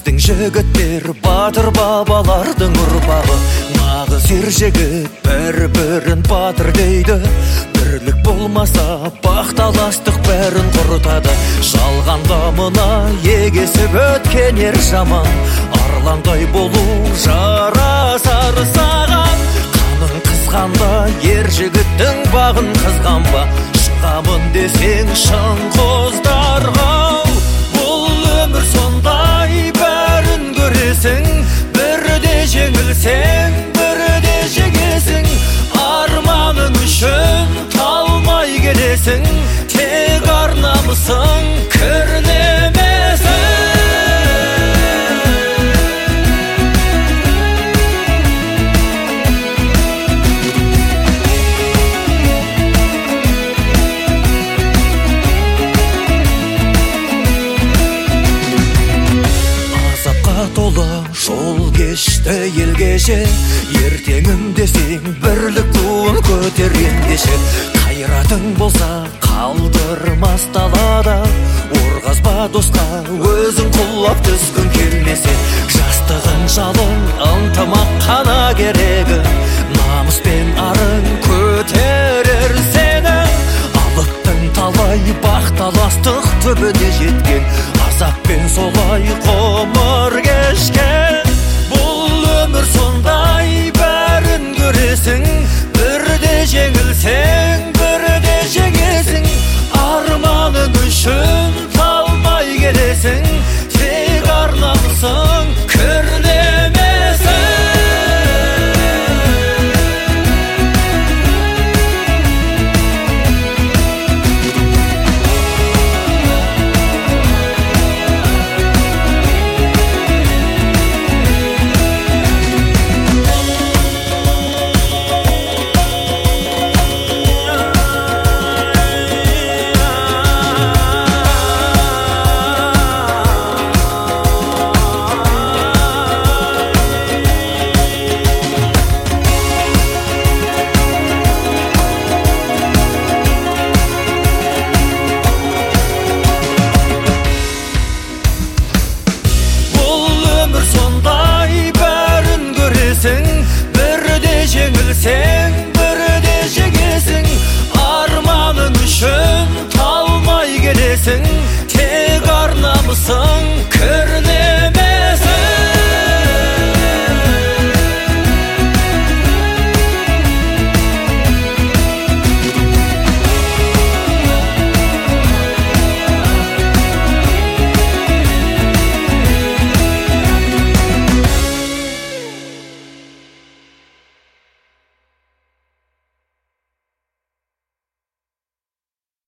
біздің жігіттер батыр бабалардың ұрпағы. Нағыз ер жігіт бір-бірін батыр дейді. Бірлік болмаса бақталастық бәрін құртады. Жалғанда мына егесіп өткен ер жаман, арландай болу жарасар саған. Қаның қызғанда ер жігіттің бағын қызғанба, шығамын десең шын қоздарға. Бұл өмір сондай, бәрін көресің, бірде жеңілсең, бірде жеңесің. Арманың үшін талмай келесің, тек арнамысың кірлемесің. Толы жол кешті ел кеше, ертеңім десең бірлік туын көтер ендеше. Қайратың болса қалдырмас далада, орғазба досқа өзің құлап түскің келмесе. Жастығын жалын ынтымақ қана керегі, намыс пен арың көтерер сені. Алыптың талай бақталастық түбіне жеткен, азаппен солай ғұмыр кешкен. Бұл өмір сондай, бәрін көресің, бірде жеңілсең, бірде жеңесің. Арманың үшін талмай келесің, тек арнамысың кірлемесің. Бірде жеңілсең,